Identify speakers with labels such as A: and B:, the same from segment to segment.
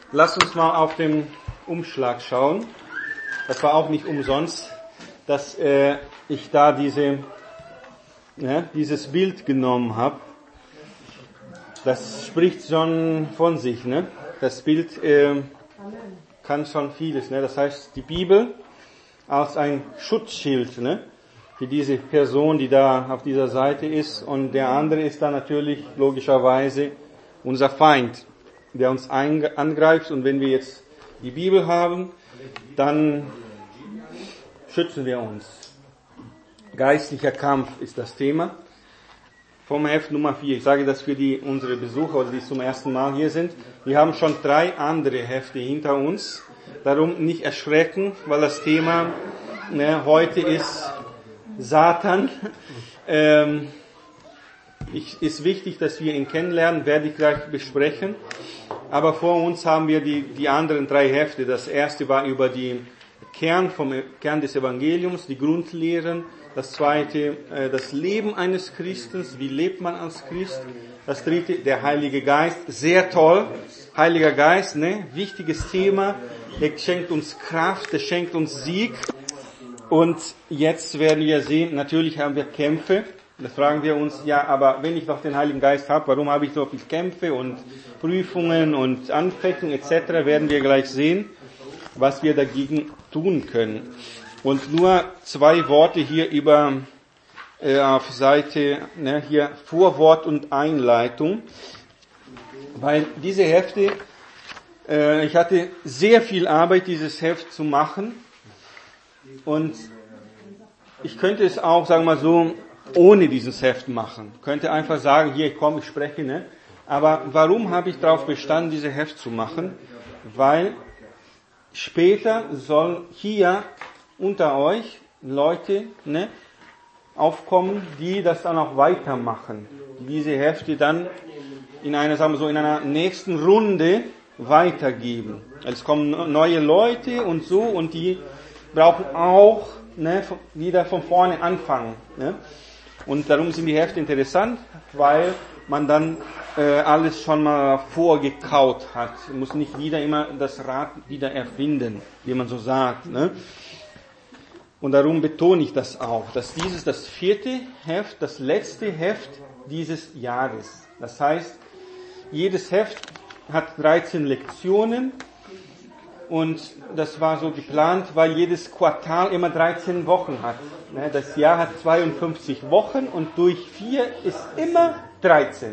A: Lass uns mal auf den Umschlag schauen. Das war auch nicht umsonst, dass ich da dieses Bild genommen habe. Das spricht schon von sich. Ne? Das Bild kann schon vieles. Ne? Das heißt, die Bibel als ein Schutzschild, ne? Für diese Person, die da auf dieser Seite ist. Und der andere ist dann natürlich logischerweise unser Feind, der uns angreift. Und wenn wir jetzt die Bibel haben, dann schützen wir uns. Geistlicher Kampf ist das Thema. Vom Heft Nummer 4. Ich sage das für unsere Besucher, die zum ersten Mal hier sind. Wir haben schon 3 andere Hefte hinter uns. Darum nicht erschrecken, weil das Thema heute ist Satan. Ist wichtig, dass wir ihn kennenlernen, werde ich gleich besprechen. Aber vor uns haben wir die anderen 3 Hefte. Das erste war über die Kern des Evangeliums, die Grundlehren. Das zweite, das Leben eines Christen, wie lebt man als Christ. Das dritte, der Heilige Geist, sehr toll. Heiliger Geist, ne, wichtiges Thema. Der schenkt uns Kraft, der schenkt uns Sieg. Und jetzt werden wir sehen, natürlich haben wir Kämpfe. Da fragen wir uns, ja, aber wenn ich doch den Heiligen Geist habe, warum habe ich so viele Kämpfe und Prüfungen und Anfechtungen etc., werden wir gleich sehen, was wir dagegen tun können. Und nur 2 Worte hier auf Seite, hier Vorwort und Einleitung. Weil diese Hefte, ich hatte sehr viel Arbeit, dieses Heft zu machen. Und ich könnte es auch, sagen wir mal so, ohne dieses Heft machen. Könnte einfach sagen, hier, komm, ich spreche, ne? Aber warum habe ich darauf bestanden, dieses Heft zu machen? Weil später sollen hier unter euch Leute, ne, aufkommen, die das dann auch weitermachen. Die diese Hefte dann in einer nächsten Runde weitergeben. Es kommen neue Leute und so, und die brauchen auch wieder von vorne anfangen. Ne? Und darum sind die Hefte interessant, weil man dann alles schon mal vorgekaut hat. Man muss nicht wieder immer das Rad wieder erfinden, wie man so sagt. Ne? Und darum betone ich das auch, dass dieses das 4. Heft, das letzte Heft dieses Jahres. Das heißt, jedes Heft hat 13 Lektionen. Und das war so geplant, weil jedes Quartal immer 13 Wochen hat. Das Jahr hat 52 Wochen und durch 4 ist immer 13.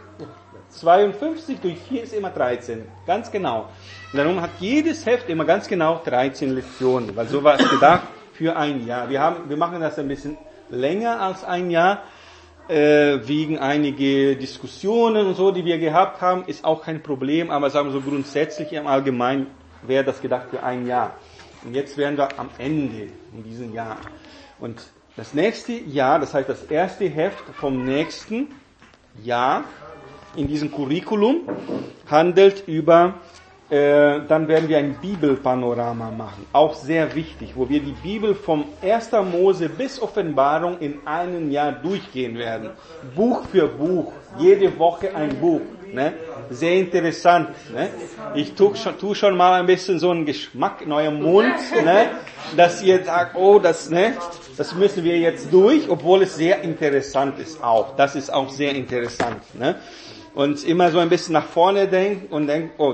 A: 52 durch 4 ist immer 13. Ganz genau. Und darum hat jedes Heft immer ganz genau 13 Lektionen, weil so war es gedacht für ein Jahr. Wir machen das ein bisschen länger als ein Jahr, wegen einige Diskussionen und so, die wir gehabt haben, ist auch kein Problem, aber sagen wir so grundsätzlich im Allgemeinen wäre das gedacht für ein Jahr. Und jetzt wären wir am Ende in diesem Jahr. Und das nächste Jahr, das heißt das erste Heft vom nächsten Jahr in diesem Curriculum, handelt über, dann werden wir ein Bibelpanorama machen. Auch sehr wichtig, wo wir die Bibel vom 1. Mose bis Offenbarung in einem Jahr durchgehen werden. Buch für Buch, jede Woche ein Buch. Ne? Sehr interessant. Ne? Ich tu schon mal ein bisschen so einen Geschmack in eurem Mund, ne? Dass ihr sagt, oh, das müssen wir jetzt durch, obwohl es sehr interessant ist auch. Das ist auch sehr interessant. Ne? Und immer so ein bisschen nach vorne denken und denken, oh,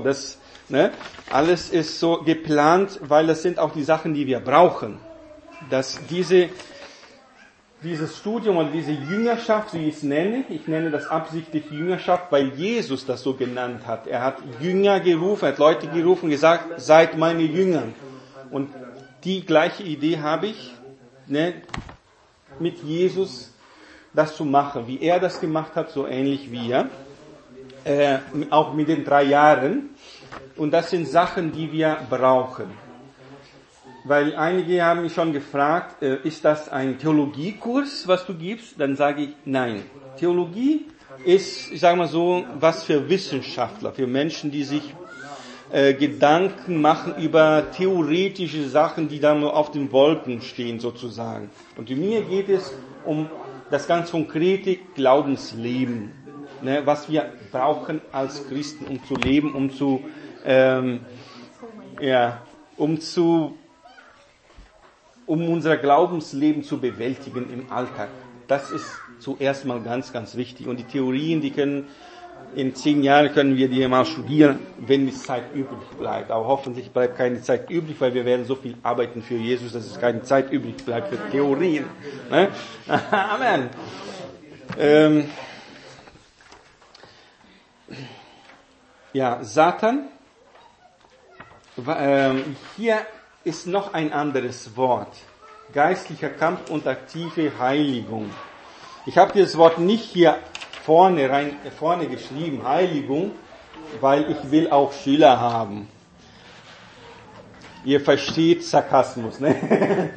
A: alles ist so geplant, weil das sind auch die Sachen, die wir brauchen. Dass dieses Studium oder diese Jüngerschaft, wie ich nenne das absichtlich Jüngerschaft, weil Jesus das so genannt hat. Er hat Jünger gerufen, hat Leute gerufen, gesagt, seid meine Jünger. Und die gleiche Idee habe ich, mit Jesus das zu machen. Wie er das gemacht hat, so ähnlich wie er. Auch mit den 3 Jahren. Und das sind Sachen, die wir brauchen. Weil einige haben mich schon gefragt, ist das ein Theologiekurs, was du gibst? Dann sage ich, nein. Theologie ist, ich sage mal so, was für Wissenschaftler, für Menschen, die sich Gedanken machen über theoretische Sachen, die da nur auf den Wolken stehen sozusagen. Und mir geht es um das ganz konkrete Glaubensleben, was wir brauchen als Christen, um zu leben, um zu um unser Glaubensleben zu bewältigen im Alltag. Das ist zuerst mal ganz, ganz wichtig. Und die Theorien, in 10 Jahren können wir die mal studieren, wenn die Zeit übrig bleibt. Aber hoffentlich bleibt keine Zeit übrig, weil wir werden so viel arbeiten für Jesus, dass es keine Zeit übrig bleibt für Theorien. Ne? Amen. Satan. Hier ist noch ein anderes Wort. Geistlicher Kampf und aktive Heiligung. Ich habe dieses Wort nicht hier vorne geschrieben, Heiligung, weil ich will auch Schüler haben. Ihr versteht Sarkasmus, ne?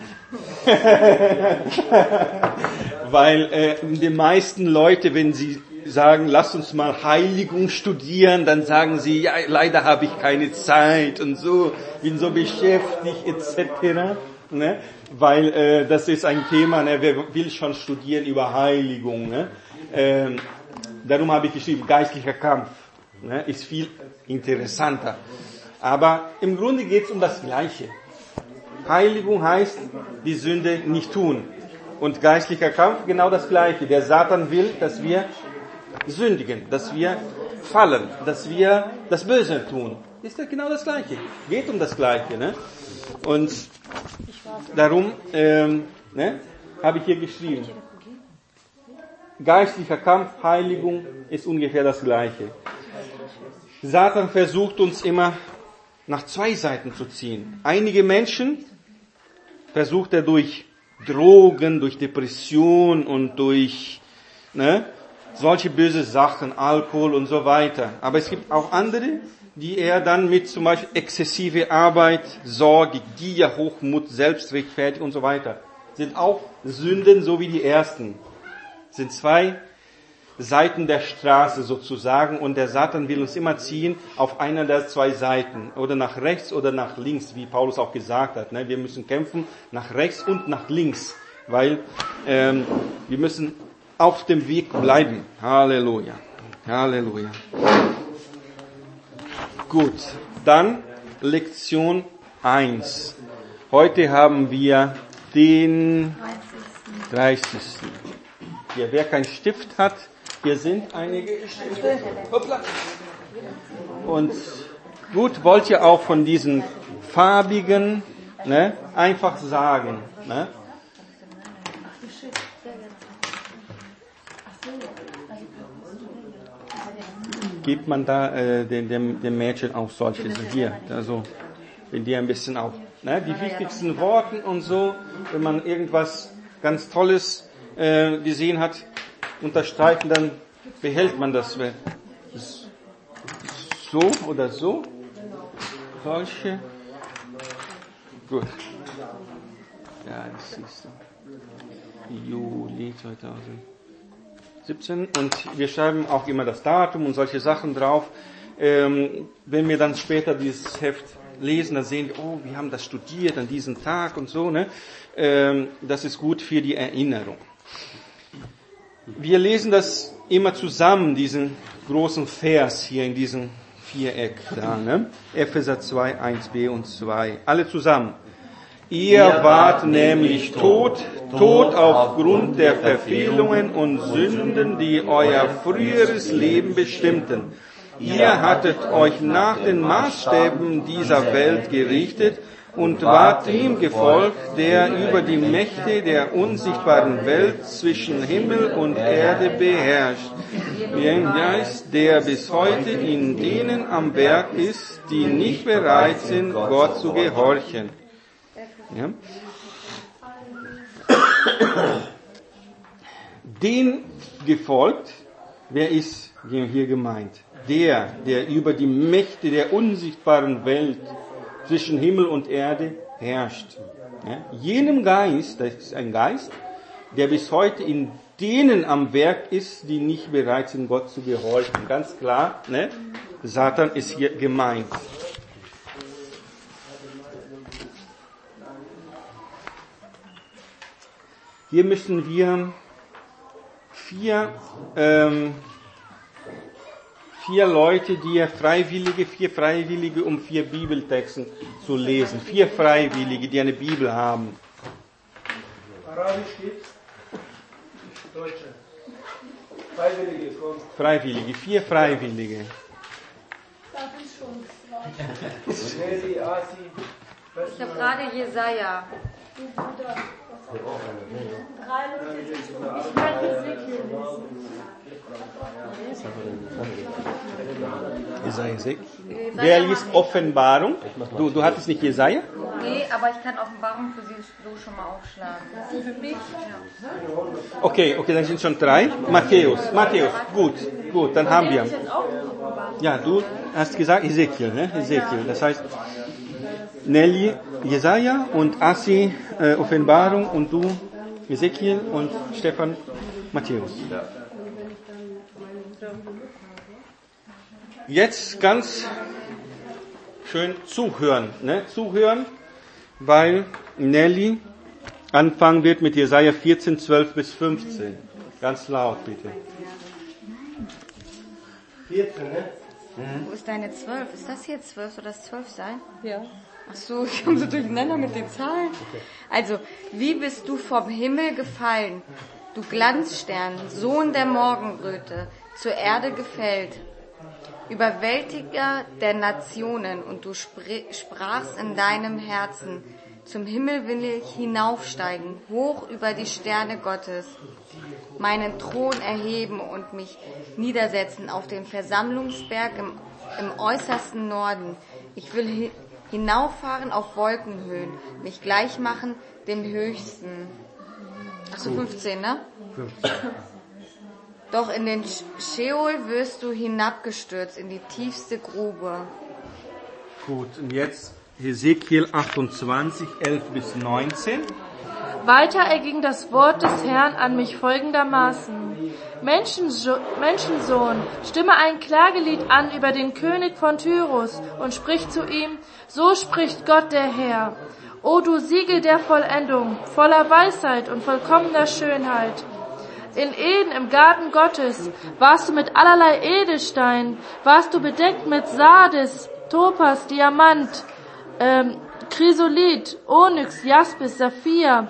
A: Weil die meisten Leute, wenn sie sagen, lasst uns mal Heiligung studieren, dann sagen sie, ja, leider habe ich keine Zeit und so, bin so beschäftigt etc. Ne? Weil das ist ein Thema, ne? Wer will schon studieren über Heiligung? Ne? Darum habe ich geschrieben, geistlicher Kampf, ne? Ist viel interessanter. Aber im Grunde geht es um das Gleiche. Heiligung heißt, die Sünde nicht tun. Und geistlicher Kampf genau das Gleiche. Der Satan will, dass wir sündigen, dass wir fallen, dass wir das Böse tun. Ist ja genau das Gleiche. Geht um das Gleiche. Ne? Und darum habe ich hier geschrieben. Geistlicher Kampf, Heiligung ist ungefähr das Gleiche. Satan versucht uns immer nach 2 Seiten zu ziehen. Einige Menschen versucht er durch Drogen, durch Depression und durch solche böse Sachen, Alkohol und so weiter. Aber es gibt auch andere, die er dann mit zum Beispiel exzessive Arbeit, Sorge, Gier, Hochmut, Selbstrechtfertigung und so weiter. Sind auch Sünden, so wie die ersten. Sind 2 Seiten der Straße sozusagen und der Satan will uns immer ziehen auf einer der 2 Seiten. Oder nach rechts oder nach links, wie Paulus auch gesagt hat. Wir müssen kämpfen nach rechts und nach links, weil wir müssen auf dem Weg bleiben. Halleluja. Halleluja. Gut, dann Lektion 1. Heute haben wir den 30. Hier, wer keinen Stift hat, hier sind einige Stifte. Hoppla. Und gut, wollt ihr auch von diesen farbigen einfach sagen. Ne? Gibt man da dem Mädchen auch solche, so hier, also wenn die ein bisschen auch, die wichtigsten Worte und so, wenn man irgendwas ganz Tolles gesehen hat, unterstreichen, dann behält man das so oder so, solche, gut, ja, das ist Juli 2017 und wir schreiben auch immer das Datum und solche Sachen drauf. Wenn wir dann später dieses Heft lesen, dann sehen wir, oh, wir haben das studiert an diesem Tag und so, ne? Das ist gut für die Erinnerung. Wir lesen das immer zusammen, diesen großen Vers hier in diesem Viereck da, ne? Epheser 2, 1b und 2. Alle zusammen. Ihr wart nämlich tot aufgrund der Verfehlungen und Sünden, die euer früheres Leben bestimmten. Ihr hattet euch nach den Maßstäben dieser Welt gerichtet und wart ihm gefolgt, der über die Mächte der unsichtbaren Welt zwischen Himmel und Erde beherrscht. Den Geist, der bis heute in denen am Werk ist, die nicht bereit sind, Gott zu gehorchen. Ja. Den gefolgt, wer ist hier gemeint? Der über die Mächte der unsichtbaren Welt zwischen Himmel und Erde herrscht. Ja. Jenem Geist, das ist ein Geist, der bis heute in denen am Werk ist, die nicht bereit sind, Gott zu gehorchen. Ganz klar, ne? Satan ist hier gemeint. Hier müssen wir vier 4 Leute, vier Freiwillige, um 4 Bibeltexten zu lesen. 4 Freiwillige, die eine Bibel haben.
B: Arabisch gibt's? Deutsche. Freiwillige, komm.
A: Freiwillige, 4 Freiwillige.
C: Darf ich schon
B: Nelly, Asi.
D: Ich habe gerade Jesaja.
C: Du Bruder. 3 Leute. Ich kann Ezekiel lesen.
A: Jesaja 6. Wer liest Offenbarung? Du hattest nicht Jesaja?
D: Nee, aber ich kann Offenbarung für Sie so schon mal aufschlagen.
C: Für mich?
A: Okay, dann sind schon 3. Matthäus, gut, dann haben wir. Ja, du hast gesagt Ezekiel, ne? Ezekiel. Das heißt, Nelly, Jesaja und Assi, Offenbarung und du, Ezekiel und Stefan, Matthäus. Jetzt ganz schön zuhören, ne? Zuhören, weil Nelly anfangen wird mit Jesaja 14, 12 bis 15. Ganz laut, bitte.
B: 14, ne?
D: Wo ist deine 12? Ist das hier 12? Soll das 12 sein?
C: Ja.
D: Ach so, ich komme so durcheinander mit den Zahlen. Also, wie bist du vom Himmel gefallen, du Glanzstern, Sohn der Morgenröte, zur Erde gefällt, Überwältiger der Nationen, und du sprachst in deinem Herzen, zum Himmel will ich hinaufsteigen, hoch über die Sterne Gottes, meinen Thron erheben und mich niedersetzen auf den Versammlungsberg im äußersten Norden. Ich will hinauffahren auf Wolkenhöhen, mich gleich machen dem Höchsten. Achso, 15, ne? 15. Doch in den Scheol wirst du hinabgestürzt, in die tiefste Grube.
A: Gut, und jetzt Hesekiel 28, 11 bis 19.
C: Weiter erging das Wort des Herrn an mich folgendermaßen. Menschensohn, stimme ein Klagelied an über den König von Tyrus und sprich zu ihm, so spricht Gott der Herr. O du Siegel der Vollendung, voller Weisheit und vollkommener Schönheit. In Eden im Garten Gottes warst du mit allerlei Edelstein, warst du bedeckt mit Sardes, Topas, Diamant, Chrysolith, Onyx, Jaspis, Saphir,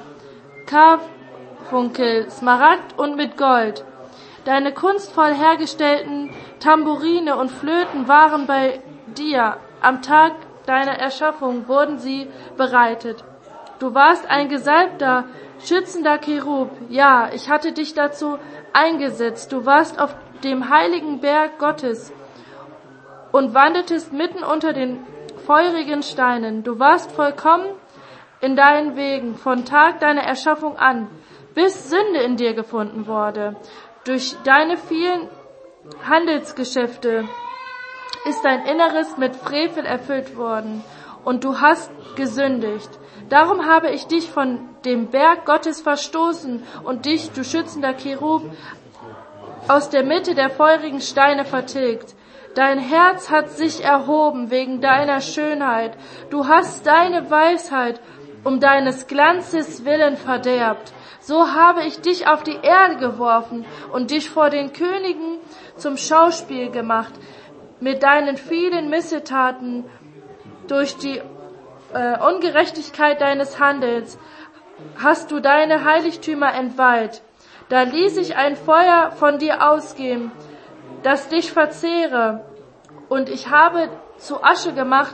C: Karfunkel, Smaragd und mit Gold. Deine kunstvoll hergestellten Tamburine und Flöten waren bei dir. Am Tag deiner Erschaffung wurden sie bereitet. Du warst ein gesalbter, schützender Cherub. Ja, ich hatte dich dazu eingesetzt. Du warst auf dem heiligen Berg Gottes und wandeltest mitten unter den feurigen Steinen. Du warst vollkommen in deinen Wegen von Tag deiner Erschaffung an, bis Sünde in dir gefunden wurde. Durch deine vielen Handelsgeschäfte ist dein Inneres mit Frevel erfüllt worden und du hast gesündigt. Darum habe ich dich von dem Berg Gottes verstoßen und dich, du schützender Cherub, aus der Mitte der feurigen Steine vertilgt. Dein Herz hat sich erhoben wegen deiner Schönheit. Du hast deine Weisheit um deines Glanzes willen verderbt. So habe ich dich auf die Erde geworfen und dich vor den Königen zum Schauspiel gemacht. Mit deinen vielen Missetaten durch die Ungerechtigkeit deines Handels hast du deine Heiligtümer entweiht. Da ließ ich ein Feuer von dir ausgehen, das dich verzehre, und ich habe dich zu Asche gemacht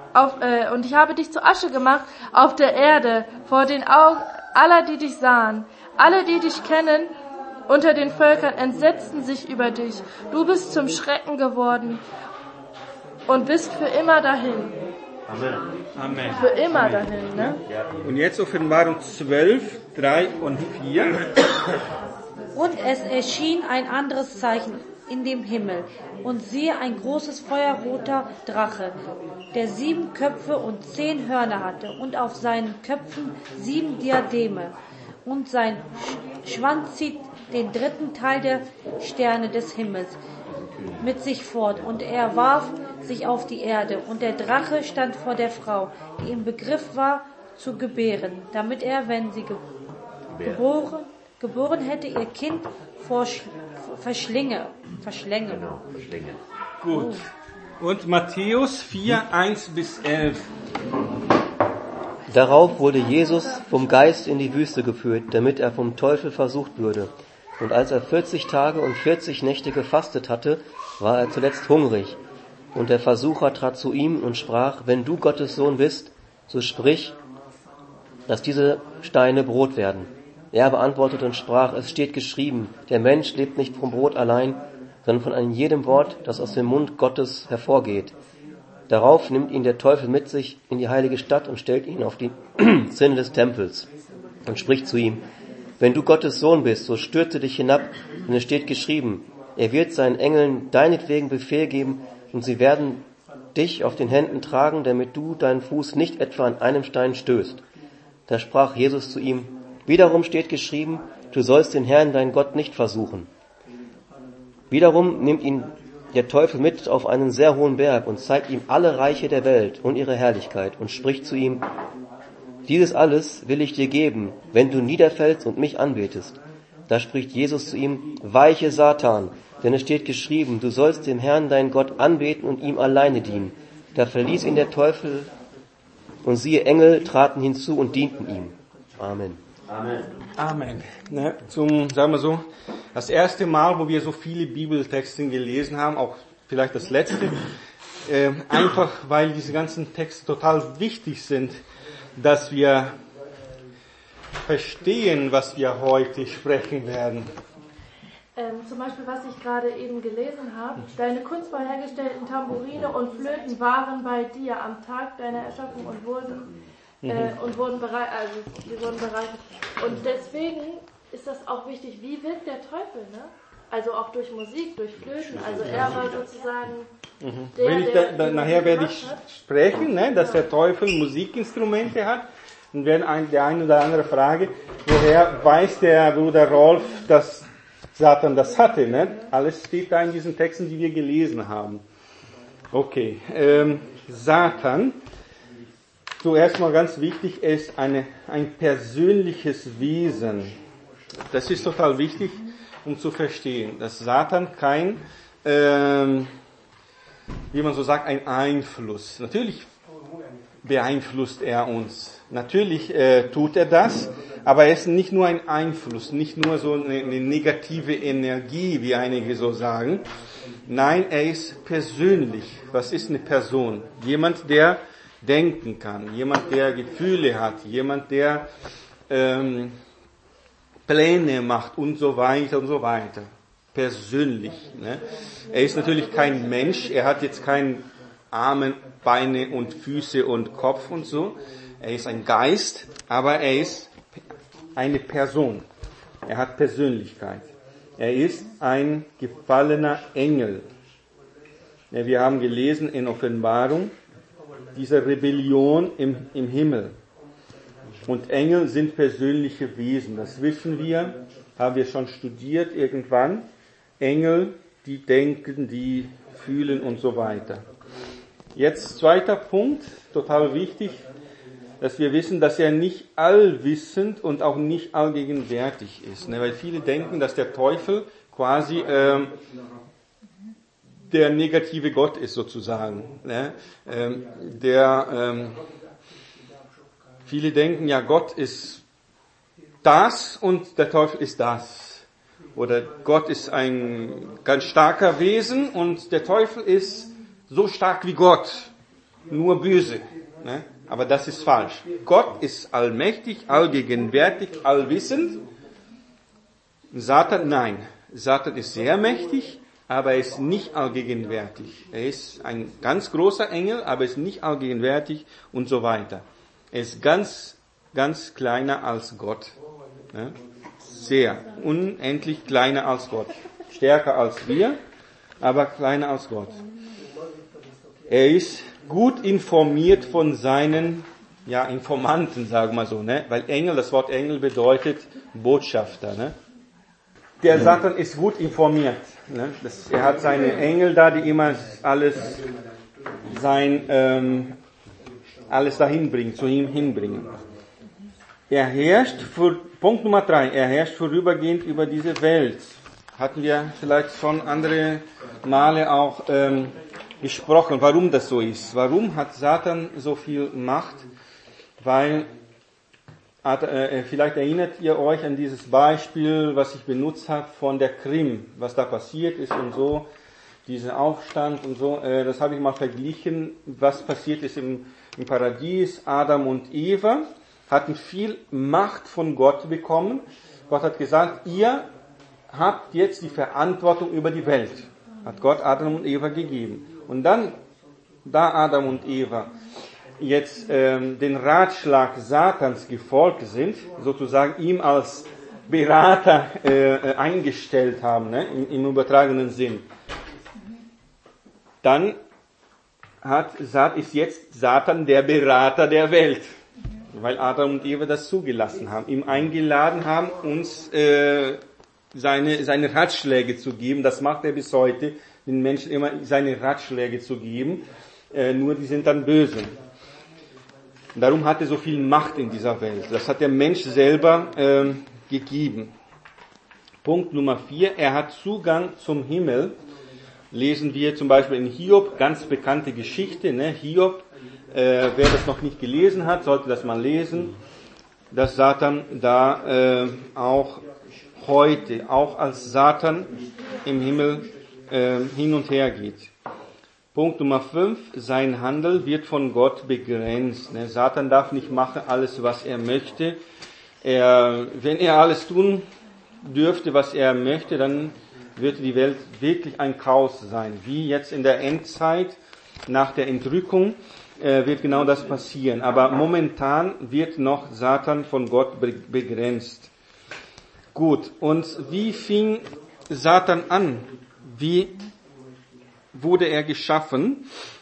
C: auf der Erde vor den Augen aller, die dich sahen. Alle, die dich kennen unter den Völkern, entsetzten sich über dich. Du bist zum Schrecken geworden und bist für immer dahin.
A: Amen.
C: Für immer dahin, ne?
A: Und jetzt Offenbarung 12, 3 und 4.
E: Und es erschien ein anderes Zeichen in dem Himmel, und siehe, ein großes feuerroter Drache, der 7 Köpfe und 10 Hörner hatte, und auf seinen Köpfen 7 Diademe, und sein Schwanz zieht den 3. Teil der Sterne des Himmels mit sich fort, und er warf sich auf die Erde, und der Drache stand vor der Frau, die im Begriff war zu gebären, damit er, wenn sie geboren hätte, ihr Kind verschlänge.
A: Gut. Und Matthäus 4, 1 bis 11.
F: Darauf wurde Jesus vom Geist in die Wüste geführt, damit er vom Teufel versucht würde. Und als er 40 Tage und 40 Nächte gefastet hatte, war er zuletzt hungrig. Und der Versucher trat zu ihm und sprach, wenn du Gottes Sohn bist, so sprich, dass diese Steine Brot werden. Er beantwortete und sprach, es steht geschrieben, der Mensch lebt nicht vom Brot allein, sondern von einem jedem Wort, das aus dem Mund Gottes hervorgeht. Darauf nimmt ihn der Teufel mit sich in die heilige Stadt und stellt ihn auf die Zinne des Tempels und spricht zu ihm, wenn du Gottes Sohn bist, so stürze dich hinab, denn es steht geschrieben, er wird seinen Engeln deinetwegen Befehl geben und sie werden dich auf den Händen tragen, damit du deinen Fuß nicht etwa an einem Stein stößt. Da sprach Jesus zu ihm, wiederum steht geschrieben, du sollst den Herrn, deinen Gott, nicht versuchen. Wiederum nimmt ihn der Teufel mit auf einen sehr hohen Berg und zeigt ihm alle Reiche der Welt und ihre Herrlichkeit und spricht zu ihm, dieses alles will ich dir geben, wenn du niederfällst und mich anbetest. Da spricht Jesus zu ihm, weiche Satan, denn es steht geschrieben, du sollst dem Herrn, deinen Gott, anbeten und ihm alleine dienen. Da verließ ihn der Teufel und siehe, Engel traten hinzu und dienten ihm. Amen.
A: Amen. Amen. Ne, sagen wir so, das erste Mal, wo wir so viele Bibeltexte gelesen haben, auch vielleicht das letzte, einfach weil diese ganzen Texte total wichtig sind, dass wir verstehen, was wir heute sprechen werden.
C: Zum Beispiel, was ich gerade eben gelesen habe, deine kunstvoll hergestellten Tamburine und Flöten waren bei dir am Tag deiner Erschaffung und wurden bereitet. Und deswegen ist das auch wichtig, wie wirkt der Teufel, ne? Also auch durch Musik, durch Flöten. Also er war sozusagen
A: nachher werde ich sprechen, ne, dass der Teufel Musikinstrumente hat. Und wenn der eine oder andere frage, woher weiß der Bruder Rolf, dass Satan das hatte, ne? Alles steht da in diesen Texten, die wir gelesen haben. Okay, Satan, zuerst mal ganz wichtig, er ist ein persönliches Wesen. Das ist total wichtig, um zu verstehen, dass Satan kein, wie man so sagt, ein Einfluss. Natürlich beeinflusst er uns. Natürlich tut er das, aber er ist nicht nur ein Einfluss, nicht nur so eine negative Energie, wie einige so sagen. Nein, er ist persönlich. Was ist eine Person? Jemand, der denken kann, jemand, der Gefühle hat, jemand, der Pläne macht und so weiter und so weiter. Persönlich. Ne? Er ist natürlich kein Mensch, er hat jetzt keine Arme, Beine und Füße und Kopf und so. Er ist ein Geist, aber er ist eine Person. Er hat Persönlichkeit. Er ist ein gefallener Engel. Ja, wir haben gelesen in Offenbarung, diese Rebellion im Himmel. Und Engel sind persönliche Wesen. Das wissen wir, haben wir schon studiert irgendwann. Engel, die denken, die fühlen und so weiter. Jetzt zweiter Punkt, total wichtig, dass wir wissen, dass er nicht allwissend und auch nicht allgegenwärtig ist. Weil viele denken, dass der Teufel quasi der negative Gott ist sozusagen. Viele denken, ja, Gott ist das und der Teufel ist das. Oder Gott ist ein ganz starker Wesen und der Teufel ist so stark wie Gott, nur böse. Ne? Aber das ist falsch. Gott ist allmächtig, allgegenwärtig, allwissend. Satan, nein. Satan ist sehr mächtig, aber er ist nicht allgegenwärtig. Er ist ein ganz großer Engel, aber er ist nicht allgegenwärtig und so weiter. Er ist ganz, ganz kleiner als Gott. Ne? Sehr, unendlich kleiner als Gott. Stärker als wir, aber kleiner als Gott. Er ist gut informiert von seinen, Informanten, sagen wir so, ne? Weil Engel, das Wort Engel bedeutet Botschafter, ne? Der Satan ist gut informiert, ne? Er hat seine Engel da, die immer alles dahin bringen, zu ihm hinbringen. Er herrscht, Punkt Nummer 3, er herrscht vorübergehend über diese Welt. hatten wir vielleicht schon andere Male auch gesprochen, warum das so ist. Warum hat Satan so viel Macht? Weil, vielleicht erinnert ihr euch an dieses Beispiel, was ich benutzt habe von der Krim, was da passiert ist und so, dieser Aufstand und so. Das habe ich mal verglichen, was passiert ist im Paradies. Adam und Eva hatten viel Macht von Gott bekommen. Gott hat gesagt, ihr habt jetzt die Verantwortung über die Welt. Hat Gott Adam und Eva gegeben. Und dann, da Adam und Eva jetzt den Ratschlag Satans gefolgt sind, sozusagen ihm als Berater eingestellt haben, ne, im übertragenen Sinn, dann ist jetzt Satan der Berater der Welt, weil Adam und Eva das zugelassen haben, ihm eingeladen haben, uns seine Ratschläge zu geben. Das macht er bis heute, den Menschen immer seine Ratschläge zu geben, nur die sind dann böse. Darum hat er so viel Macht in dieser Welt. Das hat der Mensch selber gegeben. Punkt Nummer 4, er hat Zugang zum Himmel. Lesen wir zum Beispiel in Hiob, ganz bekannte Geschichte, ne? Hiob, wer das noch nicht gelesen hat, sollte das mal lesen, dass Satan da auch heute, auch als Satan im Himmel hin und her geht. Punkt Nummer 5, sein Handel wird von Gott begrenzt. Ne? Satan darf nicht machen alles, was er möchte. Wenn er alles tun dürfte, was er möchte, dann wird die Welt wirklich ein Chaos sein. Wie jetzt in der Endzeit, nach der Entrückung, wird genau das passieren. Aber momentan wird noch Satan von Gott begrenzt. Gut, und wie fing Satan an? Wie wurde er geschaffen?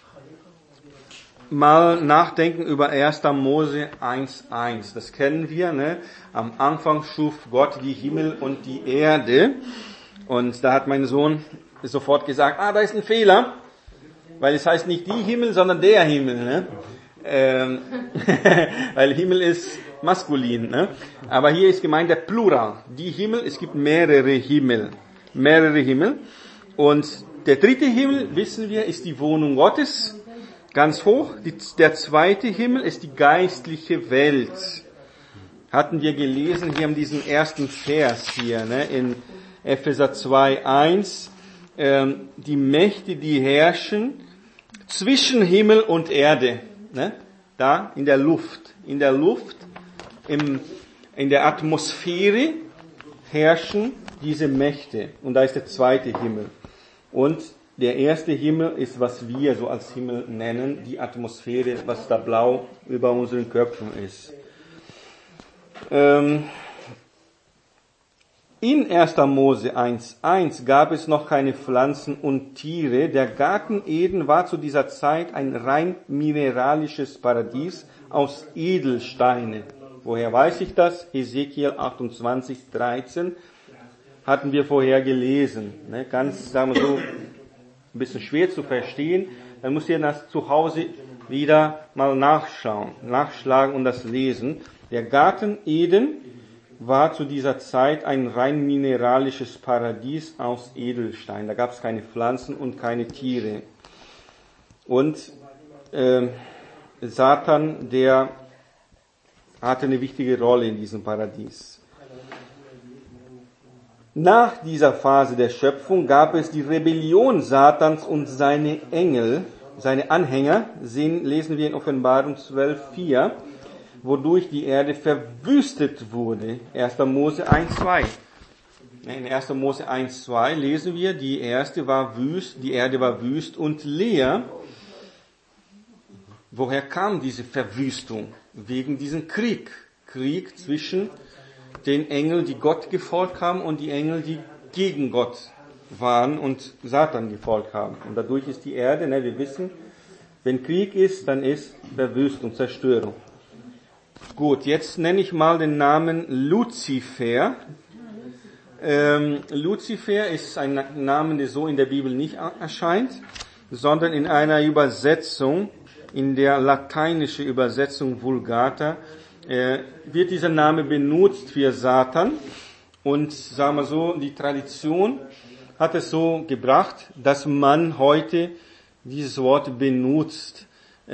A: Mal nachdenken über 1. Mose 1,1. Das kennen wir, ne? Am Anfang schuf Gott die Himmel und die Erde. Und da hat mein Sohn sofort gesagt, da ist ein Fehler, weil es heißt nicht die Himmel, sondern der Himmel, ne? Weil Himmel ist maskulin, ne? Aber hier ist gemeint der Plural. Die Himmel, es gibt mehrere Himmel. Und der dritte Himmel, wissen wir, ist die Wohnung Gottes, ganz hoch. Der zweite Himmel ist die geistliche Welt. Hatten wir gelesen hier in diesem ersten Vers hier, ne? In Epheser 2,1, die Mächte, die herrschen zwischen Himmel und Erde, ne? Da in der Luft, in der Atmosphäre herrschen diese Mächte. Und da ist der zweite Himmel. Und der erste Himmel ist, was wir so als Himmel nennen, die Atmosphäre, was da blau über unseren Köpfen ist. In 1. Mose 1,1 gab es noch keine Pflanzen und Tiere. Der Garten Eden war zu dieser Zeit ein rein mineralisches Paradies aus Edelsteine. Woher weiß ich das? Hesekiel 28,13 hatten wir vorher gelesen. Ganz, sagen wir so, ein bisschen schwer zu verstehen. Dann müsst ihr das zu Hause wieder mal nachschlagen und das lesen. Der Garten Eden war zu dieser Zeit ein rein mineralisches Paradies aus Edelstein. Da gab es keine Pflanzen und keine Tiere. Und Satan, der hatte eine wichtige Rolle in diesem Paradies. Nach dieser Phase der Schöpfung gab es die Rebellion Satans und seine Engel, seine Anhänger, lesen wir in Offenbarung 12,4, wodurch die Erde verwüstet wurde. 1. Mose 1,2. In 1. Mose 1,2 lesen wir, die Erde war wüst und leer. Woher kam diese Verwüstung? Wegen diesem Krieg zwischen den Engeln, die Gott gefolgt haben, und die Engel, die gegen Gott waren und Satan gefolgt haben. Und dadurch ist die Erde, wir wissen, wenn Krieg ist, dann ist Verwüstung, Zerstörung. Gut, jetzt nenne ich mal den Namen Luzifer. Luzifer ist ein Name, der so in der Bibel nicht erscheint, sondern in einer Übersetzung, in der lateinischen Übersetzung Vulgata, wird dieser Name benutzt für Satan. Und sagen wir so, die Tradition hat es so gebracht, dass man heute dieses Wort benutzt,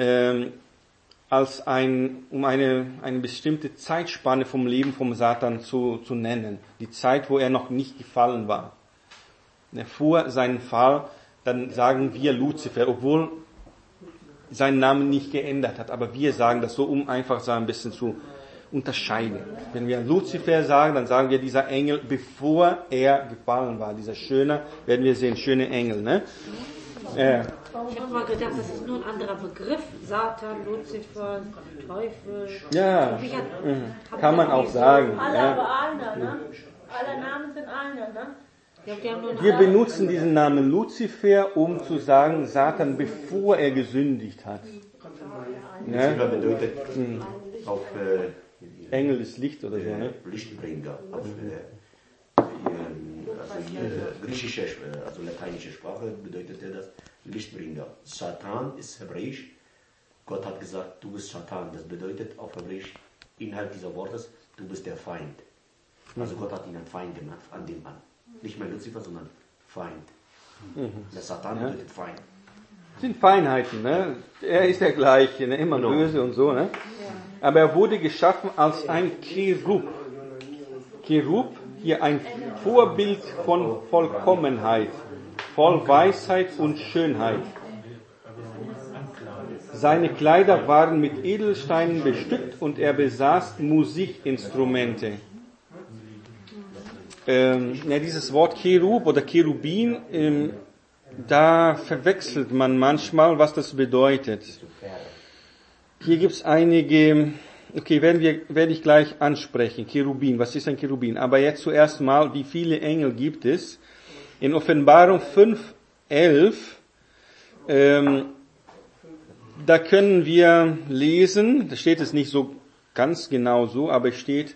A: als um eine bestimmte Zeitspanne vom Leben vom Satan zu nennen. Die Zeit, wo er noch nicht gefallen war. Vor seinem Fall, dann sagen wir Luzifer, obwohl seinen Namen nicht geändert hat. Aber wir sagen das so, um einfach so ein bisschen zu unterscheiden. Wenn wir Luzifer sagen, dann sagen wir dieser Engel, bevor er gefallen war. Dieser schöne, werden wir sehen, schöne Engel, ne?
E: Ich habe mal gedacht, das ist nur ein anderer Begriff. Satan, Luzifer, Teufel.
A: Ja, kann man auch sagen.
C: Alle
A: Ja.
C: aber einer, ne? Alle Namen sind einer, ne?
E: Ja, die haben nur einen
A: Wir benutzen diesen Namen Luzifer, um zu sagen, Satan, bevor er gesündigt hat.
G: Lucifer
A: Ne?
G: bedeutet auf
A: Engel des Lichts oder so, ne?
G: Lichtbringer, auf griechische, also lateinische Sprache bedeutet das Lichtbringer. Satan ist hebräisch. Gott hat gesagt, du bist Satan. Das bedeutet auf hebräisch, Inhalt dieser Wortes, du bist der Feind. Also Gott hat ihn einen Feind genannt, an dem an. Nicht mehr Luzifer, sondern Feind. Der Satan bedeutet Feind.
A: Das sind Feinheiten, ne? Er ist der gleiche, ne? Immer böse und so, ne? Aber er wurde geschaffen als ein Cherub. Cherub, hier ein Vorbild von Vollkommenheit, voll Weisheit und Schönheit. Seine Kleider waren mit Edelsteinen bestückt und er besaß Musikinstrumente. Dieses Wort Cherub oder Cherubin, da verwechselt man manchmal, was das bedeutet. Hier gibt es einige, okay, werde ich gleich ansprechen. Cherubin, was ist ein Cherubin? Aber jetzt zuerst mal, wie viele Engel gibt es? In Offenbarung 5,11, da können wir lesen, da steht es nicht so ganz genau so, aber es steht,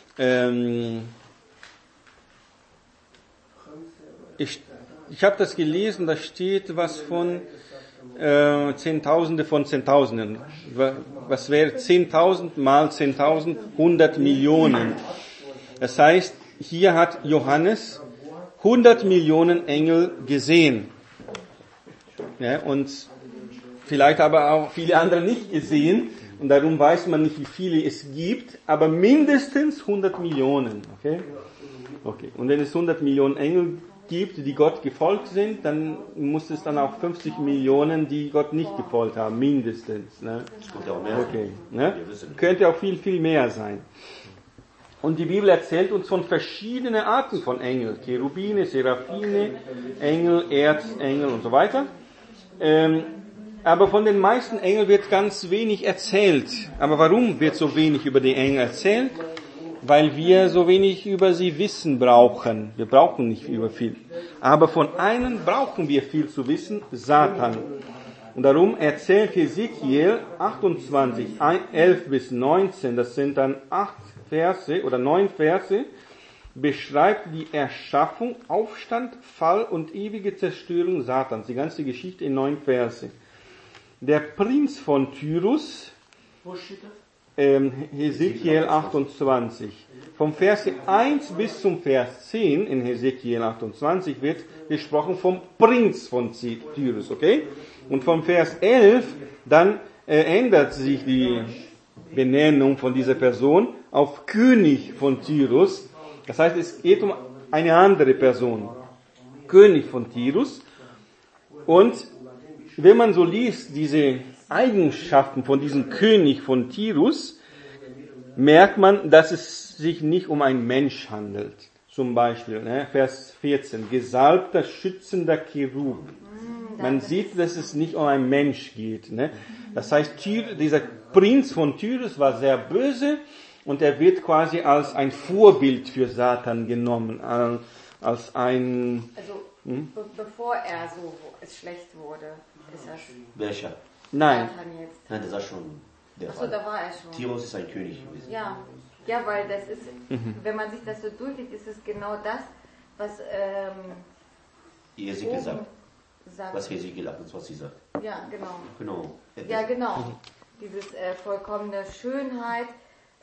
A: ich habe das gelesen, da steht was von Zehntausende von Zehntausenden. Was wäre 10.000 mal 10.000? 100 Millionen. Das heißt, hier hat Johannes 100 Millionen Engel gesehen. Ja, und vielleicht aber auch viele andere nicht gesehen. Und darum weiß man nicht, wie viele es gibt, aber mindestens 100 Millionen. Okay? Und wenn es 100 Millionen Engel gibt, die Gott gefolgt sind, dann muss es dann auch 50 Millionen, die Gott nicht gefolgt haben, mindestens. Ne? Okay, ne? Könnte auch viel, viel mehr sein. Und die Bibel erzählt uns von verschiedenen Arten von Engeln. Cherubine, Seraphine, Engel, Erzengel und so weiter. Aber von den meisten Engeln wird ganz wenig erzählt. Aber warum wird so wenig über die Engel erzählt? Weil wir so wenig über sie wissen brauchen. Wir brauchen nicht über viel. Aber von einem brauchen wir viel zu wissen, Satan. Und darum erzählt Hesekiel 28, 11 bis 19, das sind dann 8 Verse oder 9 Verse, beschreibt die Erschaffung, Aufstand, Fall und ewige Zerstörung Satans. Die ganze Geschichte in 9 Verse. Der Prinz von Tyrus, Hesekiel 28. Vom Vers 1 bis zum Vers 10 in Hesekiel 28 wird gesprochen vom Prinz von Tyrus, okay? Und vom Vers 11 dann ändert sich die Benennung von dieser Person auf König von Tyrus. Das heißt, es geht um eine andere Person. König von Tyrus. Und wenn man so liest, diese Eigenschaften von diesem König von Tyrus, merkt man, dass es sich nicht um einen Mensch handelt. Zum Beispiel, Vers 14, gesalbter, schützender Cherub. Man sieht, dass es nicht um einen Mensch geht. Das heißt, dieser Prinz von Tyrus war sehr böse und er wird quasi als ein Vorbild für Satan genommen, als ein...
D: Also, bevor er so schlecht wurde, ist das...
G: Welcher?
A: Nein.
G: Nein, das war schon der
D: Achso,
G: Fall.
D: da war er schon.
G: Tyrus ist ein König gewesen.
D: Ja, weil das ist, wenn man sich das so durchliest, ist es genau das, was
G: Hesekiel sagt.
D: sagt.
G: Was Hesekiel 28 sagt.
D: Ja, genau.
G: Genau.
D: Ja, genau. Dieses vollkommene Schönheit,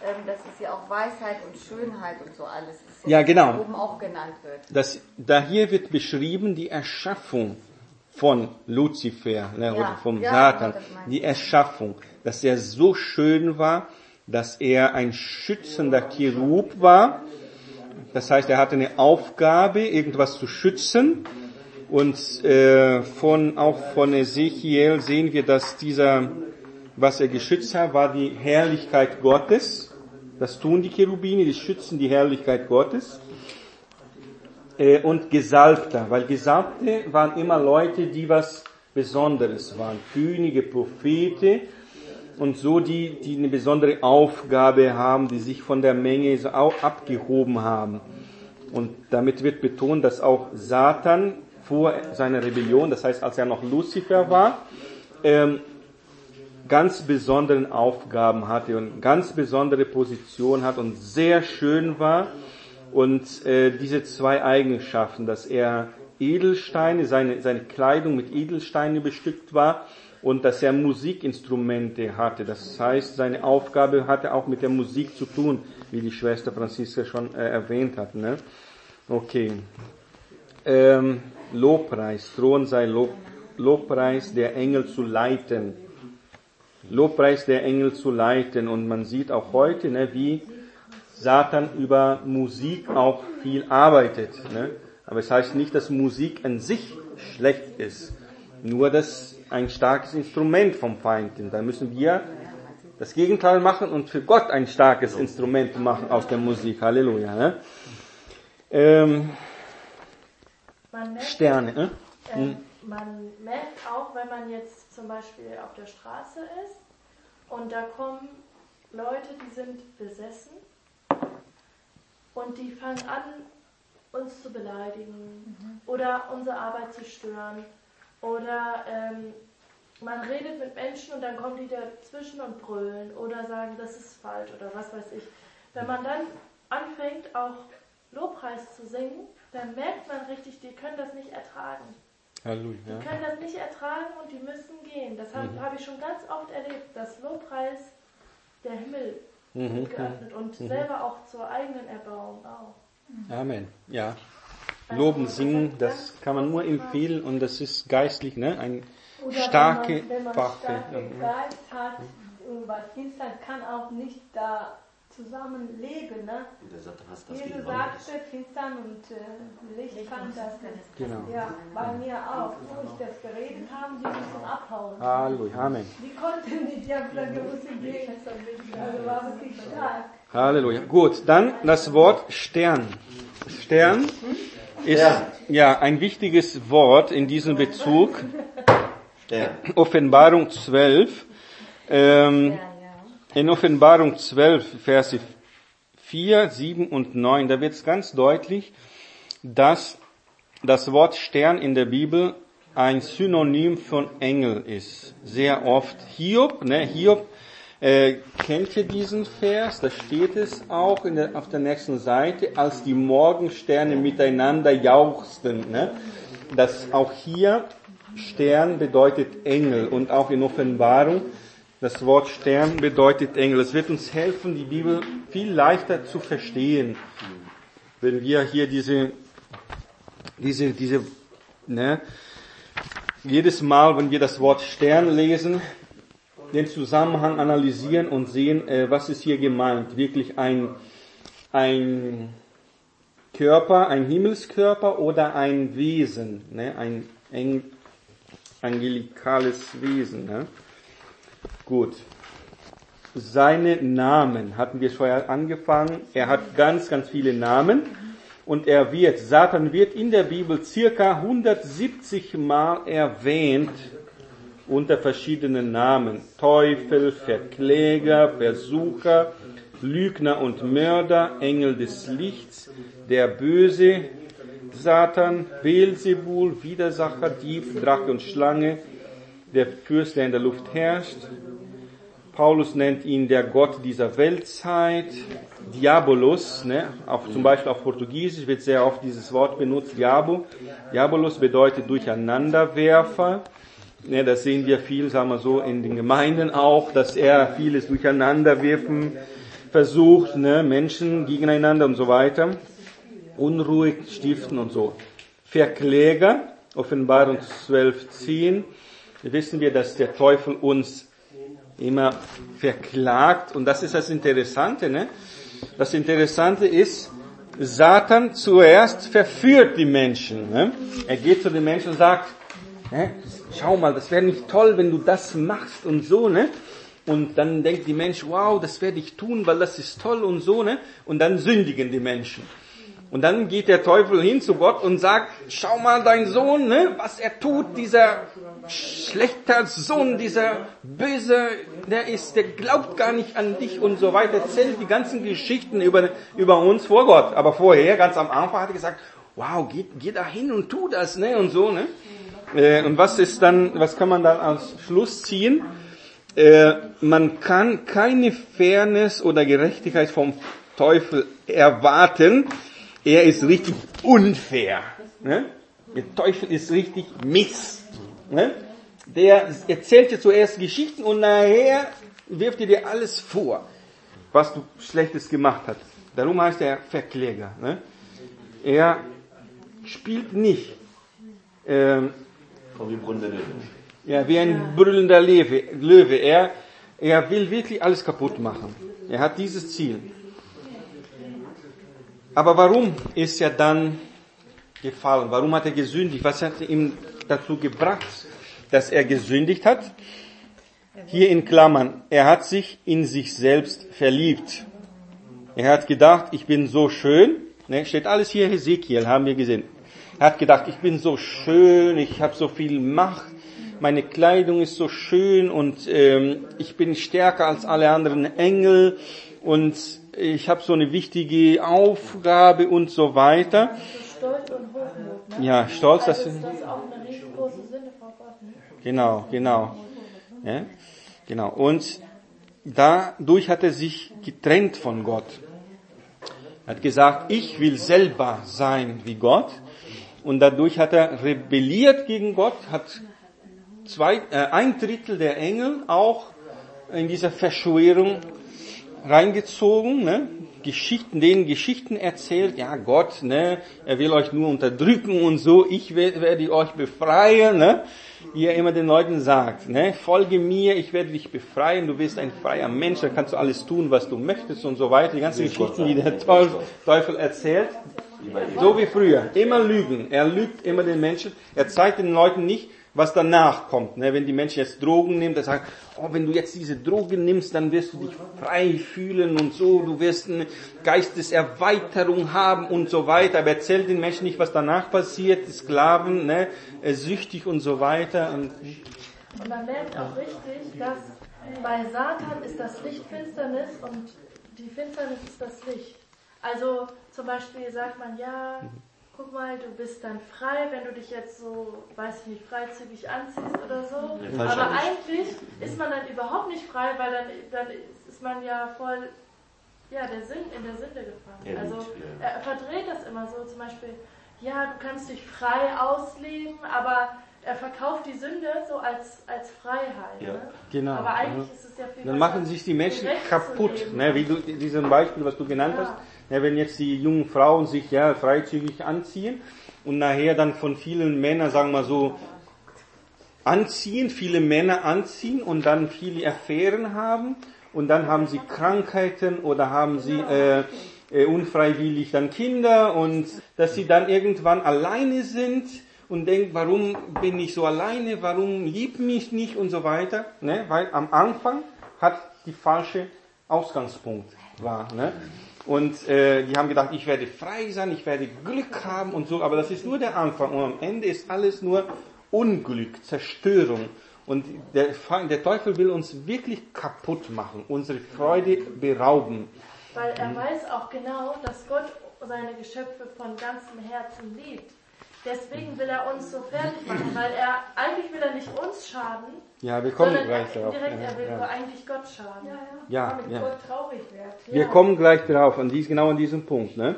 D: dass es ja auch Weisheit und Schönheit und so alles ist.
A: Ja, genau.
D: Oben auch genannt wird.
A: Da hier wird beschrieben die Erschaffung von Luzifer, ne,
D: Ja,
A: oder vom
D: ja,
A: Satan.
D: das meine ich.
A: Die Erschaffung, dass er so schön war, dass er ein schützender Cherub war. Das heißt, er hatte eine Aufgabe, irgendwas zu schützen. Und auch von Ezechiel sehen wir, dass was er geschützt hat, war die Herrlichkeit Gottes. Das tun die Cherubine, die schützen die Herrlichkeit Gottes. Und Gesalbter, weil Gesalbte waren immer Leute, die was Besonderes waren. Könige, Propheten und so, die eine besondere Aufgabe haben, die sich von der Menge so auch abgehoben haben. Und damit wird betont, dass auch Satan vor seiner Rebellion, das heißt, als er noch Luzifer war, ganz besonderen Aufgaben hatte und ganz besondere Position hat und sehr schön war. Und diese zwei Eigenschaften, dass er Edelsteine, seine Kleidung mit Edelsteinen bestückt war und dass er Musikinstrumente hatte. Das heißt, seine Aufgabe hatte auch mit der Musik zu tun, wie die Schwester Franziska schon erwähnt hat. Ne? Okay. Lobpreis, Thron sei Lobpreis der Engel zu leiten. Lobpreis der Engel zu leiten. Und man sieht auch heute, ne, wie Satan über Musik auch viel arbeitet. Ne? Aber es heißt nicht, dass Musik an sich schlecht ist. Nur das ein starkes Instrument vom Feind. Und da müssen wir das Gegenteil machen und für Gott ein starkes Instrument machen aus der Musik. Halleluja. Ne? Sterne.
C: Man merkt auch, wenn man jetzt zum Beispiel auf der Straße ist und da kommen Leute, die sind besessen und die fangen an, uns zu beleidigen oder unsere Arbeit zu stören oder man redet mit Menschen und dann kommen die dazwischen und brüllen oder sagen, das ist falsch oder was weiß ich. Wenn man dann anfängt, auch Lobpreis zu singen, dann merkt man richtig, die können das nicht ertragen.
A: Halleluja.
C: Die können das nicht ertragen und die müssen gehen. Das habe ich schon ganz oft erlebt, dass Lobpreis der Himmel geöffnet und selber auch zur eigenen Erbauung auch.
A: Amen. Ja. Loben, singen, das kann man nur empfehlen und das ist geistlich, ne? Eine starke Waffe.
H: Geist hat, weil Finstern kann auch nicht da zusammenleben, ne? Jesus sagte, Finstern und Licht kann das nicht.
A: Genau.
H: Ja, bei mir auch. Wo ich das geredet habe, die müssen abhauen.
A: Halleluja. Amen.
H: Die konnten nicht, die haben gesagt, wir müssen gehen. Also war wirklich stark.
A: Halleluja. Gut, dann das Wort Stern. Stern ist ja ein wichtiges Wort in diesem Bezug. Offenbarung 12. In Offenbarung 12, Verse 4, 7 und 9, da wird es ganz deutlich, dass das Wort Stern in der Bibel ein Synonym von Engel ist. Sehr oft. Hiob, kennt ihr diesen Vers? Da steht es auch auf der nächsten Seite, als die Morgensterne miteinander jauchzten. Ne? Dass auch hier Stern bedeutet Engel und auch in Offenbarung das Wort Stern bedeutet Engel. Es wird uns helfen, die Bibel viel leichter zu verstehen, wenn wir hier jedes Mal, wenn wir das Wort Stern lesen, den Zusammenhang analysieren und sehen, was ist hier gemeint. Wirklich ein Körper, ein Himmelskörper oder ein Wesen, ne? Ein angelikales Wesen. Ne? Gut. Seine Namen hatten wir vorher angefangen. Er hat ganz, ganz viele Namen. Und Satan wird in der Bibel circa 170 Mal erwähnt unter verschiedenen Namen. Teufel, Verkläger, Versucher, Lügner und Mörder, Engel des Lichts, der Böse, Satan, Beelzebul, Widersacher, Dieb, Drache und Schlange, der Fürst, der in der Luft herrscht. Paulus nennt ihn der Gott dieser Weltzeit, Diabolus, ne? Zum Beispiel auf Portugiesisch wird sehr oft dieses Wort benutzt, Diabolus bedeutet Durcheinanderwerfer. Ne, das sehen wir viel, sagen wir so, in den Gemeinden auch, dass er vieles durcheinander werfen versucht, ne, Menschen gegeneinander und so weiter, Unruhe stiften und so. Verkläger, Offenbarung 12,10, wissen wir, dass der Teufel uns immer verklagt, und das ist das Interessante, ne? Das Interessante ist, Satan zuerst verführt die Menschen, ne? Er geht zu den Menschen und sagt, ne, schau mal, das wäre nicht toll, wenn du das machst und so, ne? Und dann denkt die Mensch, wow, das werde ich tun, weil das ist toll und so, ne? Und dann sündigen die Menschen. Und dann geht der Teufel hin zu Gott und sagt, schau mal dein Sohn, ne, was er tut, dieser schlechter Sohn, dieser Böse, der glaubt gar nicht an dich und so weiter, erzählt die ganzen Geschichten über uns vor Gott. Aber vorher, ganz am Anfang, hat er gesagt, wow, geh da hin und tu das, ne, und so, ne. Und was kann man dann als Schluss ziehen? Man kann keine Fairness oder Gerechtigkeit vom Teufel erwarten. Er ist richtig unfair. Ne? Der Teufel ist richtig Mist. Ne? Der erzählt dir zuerst Geschichten und nachher wirft er dir alles vor, was du Schlechtes gemacht hast. Darum heißt er Verkläger. Ne? Er spielt nicht wie ein brüllender Löwe. Er will wirklich alles kaputt machen. Er hat dieses Ziel. Aber warum ist er dann gefallen? Warum hat er gesündigt? Was hat ihn dazu gebracht, dass er gesündigt hat? Hier in Klammern, er hat sich in sich selbst verliebt. Er hat gedacht, ich bin so schön. Ne, steht alles hier, Hesekiel, haben wir gesehen. Er hat gedacht, ich bin so schön, ich habe so viel Macht, meine Kleidung ist so schön und ich bin stärker als alle anderen Engel und ich habe so eine wichtige Aufgabe und so weiter.
C: Stolz und Hochmut, ne?
A: Ja, Stolz, das
C: ist auch eine riesengroße Sünde vor Gott. Ne?
A: Genau. Ja, genau. Und dadurch hat er sich getrennt von Gott. Er hat gesagt, ich will selber sein wie Gott. Und dadurch hat er rebelliert gegen Gott, hat 1/3 der Engel auch in dieser Verschwörung reingezogen, ne? Denen Geschichten erzählt, ja Gott, ne, er will euch nur unterdrücken und so, ich werde euch befreien, ne? Wie er immer den Leuten sagt, ne, folge mir, ich werde dich befreien, du bist ein freier Mensch, dann kannst du alles tun, was du möchtest und so weiter, die ganzen Geschichten, die der Teufel erzählt, so wie früher, immer lügen, er lügt immer den Menschen, er zeigt den Leuten nicht, was danach kommt. Ne? Wenn die Menschen jetzt Drogen nehmen, dann sagen, oh, wenn du jetzt diese Drogen nimmst, dann wirst du dich frei fühlen und so, du wirst eine Geisteserweiterung haben und so weiter. Aber erzählt den Menschen nicht, was danach passiert, die Sklaven, ne? Süchtig und so weiter. Und
C: man merkt auch richtig, dass bei Satan ist das Licht Finsternis und die Finsternis ist das Licht. Also zum Beispiel sagt man, ja, guck mal, du bist dann frei, wenn du dich jetzt so, weiß ich nicht, freizügig anziehst oder so. Ja, aber eigentlich ist man dann überhaupt nicht frei, weil dann ist man ja voll in der Sünde gefangen. Ja, also er verdreht das immer so, zum Beispiel, ja, du kannst dich frei ausleben, aber er verkauft die Sünde so als Freiheit. Ja. Ne?
A: Genau.
C: Aber eigentlich ist es ja viel.
A: Dann machen sich die Menschen kaputt, ne? Wie du diesem Beispiel, was du genannt hast. Ja, wenn jetzt die jungen Frauen sich freizügig anziehen und nachher dann von vielen Männern, sagen wir mal so, viele Männer anziehen und dann viele Affären haben und dann haben sie Krankheiten oder haben sie unfreiwillig dann Kinder und dass sie dann irgendwann alleine sind und denken, warum bin ich so alleine, warum liebt mich nicht und so weiter, ne? Weil am Anfang hat die falsche Ausgangspunkt war, ne? Und die haben gedacht, ich werde frei sein, ich werde Glück haben und so, aber das ist nur der Anfang und am Ende ist alles nur Unglück, Zerstörung. Und der Teufel will uns wirklich kaputt machen, unsere Freude berauben.
C: Weil er weiß auch genau, dass Gott seine Geschöpfe von ganzem Herzen liebt. Deswegen will er uns so fertig machen, weil eigentlich will er nicht uns schaden.
A: Ja, wir kommen gleich darauf.
C: Er will eigentlich Gott schaden.
A: Damit
C: Gott traurig wird.
A: Wir kommen gleich darauf, genau an diesem Punkt. Ne?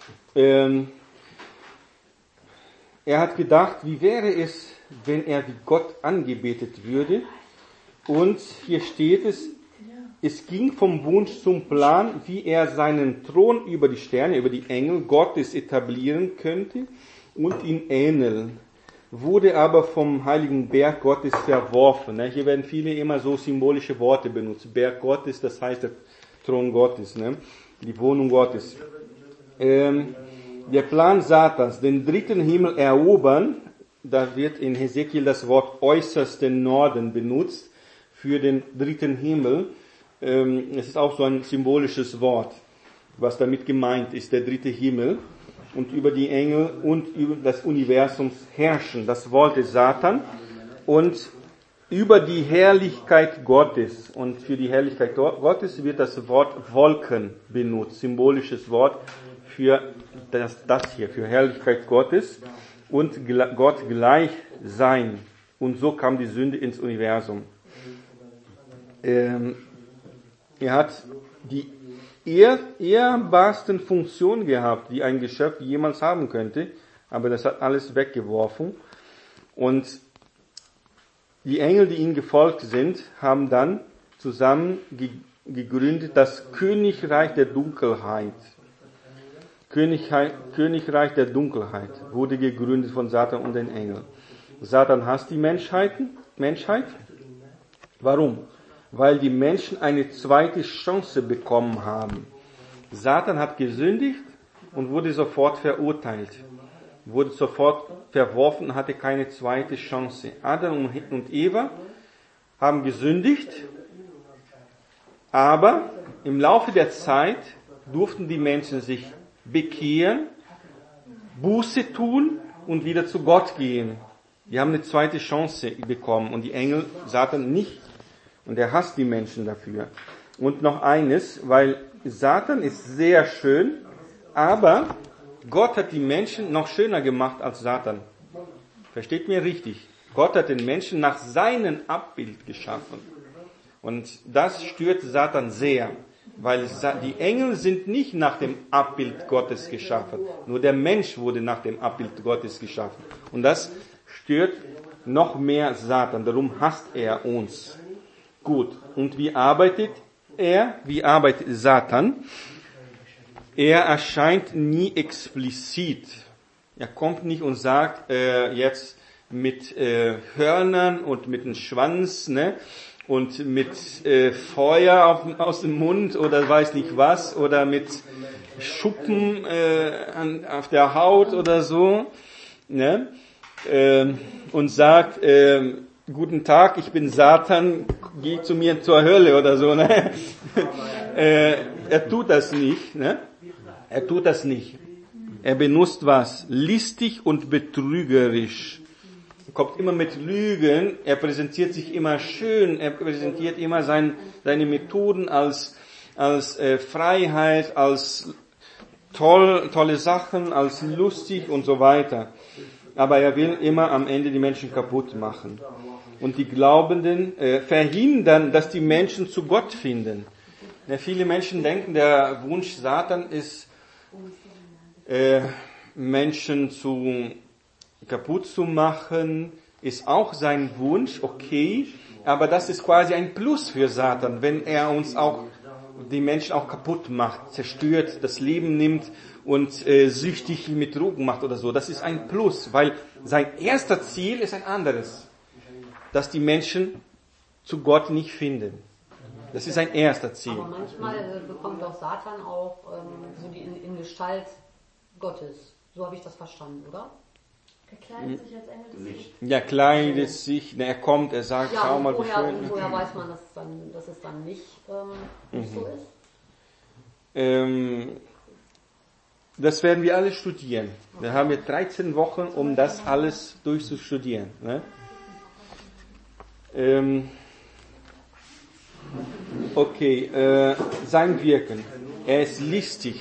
A: Er hat gedacht, wie wäre es, wenn er wie Gott angebetet würde? Und hier steht es es ging vom Wunsch zum Plan, wie er seinen Thron über die Sterne, über die Engel Gottes etablieren könnte und ihm ähneln. Wurde aber vom heiligen Berg Gottes verworfen. Hier werden viele immer so symbolische Worte benutzt. Berg Gottes, das heißt der Thron Gottes, die Wohnung Gottes. Der Plan Satans, den dritten Himmel erobern, da wird in Hesekiel das Wort äußersten Norden benutzt für den dritten Himmel. Es ist auch so ein symbolisches Wort, was damit gemeint ist, der dritte Himmel. Und über die Engel und über das Universum herrschen. Das wollte Satan. Und über die Herrlichkeit Gottes. Und für die Herrlichkeit Gottes wird das Wort Wolken benutzt. Symbolisches Wort für das hier, für Herrlichkeit Gottes. Und Gott gleich sein. Und so kam die Sünde ins Universum. Er hat die ehrbarsten Funktionen gehabt, die ein Geschöpf jemals haben könnte, aber das hat alles weggeworfen. Und die Engel, die ihm gefolgt sind, haben dann zusammen gegründet das Königreich der Dunkelheit. Königreich der Dunkelheit wurde gegründet von Satan und den Engeln. Satan hasst die Menschheit. Warum? Weil die Menschen eine zweite Chance bekommen haben. Satan hat gesündigt und wurde sofort verurteilt. Wurde sofort verworfen, hatte keine zweite Chance. Adam und Eva haben gesündigt, aber im Laufe der Zeit durften die Menschen sich bekehren, Buße tun und wieder zu Gott gehen. Die haben eine zweite Chance bekommen und die Engel, Satan nicht. Und er hasst die Menschen dafür. Und noch eines, weil Satan ist sehr schön, aber Gott hat die Menschen noch schöner gemacht als Satan. Versteht mir richtig? Gott hat den Menschen nach seinem Abbild geschaffen. Und das stört Satan sehr, weil die Engel sind nicht nach dem Abbild Gottes geschaffen. Nur der Mensch wurde nach dem Abbild Gottes geschaffen. Und das stört noch mehr Satan. Darum hasst er uns. Gut, und wie arbeitet er? Wie arbeitet Satan? Er erscheint nie explizit. Er kommt nicht und sagt jetzt mit Hörnern und mit dem Schwanz, und mit Feuer aus dem Mund oder weiß nicht was, oder mit Schuppen auf der Haut oder so, und sagt, guten Tag, ich bin Satan, geh zu mir zur Hölle oder so. Er tut das nicht. Er tut das nicht. Er benutzt was? Listig und betrügerisch. Er kommt immer mit Lügen. Er präsentiert sich immer schön. Er präsentiert immer seine Methoden als Freiheit, als tolle Sachen, als lustig und so weiter. Aber er will immer am Ende die Menschen kaputt machen. Und die Glaubenden verhindern, dass die Menschen zu Gott finden. Ja, viele Menschen denken, der Wunsch Satan ist, Menschen kaputt zu machen, ist auch sein Wunsch, okay, aber das ist quasi ein Plus für Satan, wenn er uns auch, die Menschen auch kaputt macht, zerstört, das Leben nimmt und süchtig mit Drogen macht oder so. Das ist ein Plus, weil sein erster Ziel ist ein anderes. Dass die Menschen zu Gott nicht finden. Das ist sein erster Ziel.
I: Aber manchmal bekommt auch Satan auch so in Gestalt Gottes. So habe ich das verstanden, oder?
C: Er kleidet sich als Engel des Lichts.
A: Ja, kleidet sich, er kommt, er sagt,
I: ja,
A: schau mal, wie schön.
I: Woher weiß man, dass es dann nicht so ist?
A: Das werden wir alle studieren. Da haben wir 13 Wochen, um das alles durchzustudieren. Okay, sein Wirken. Er ist listig.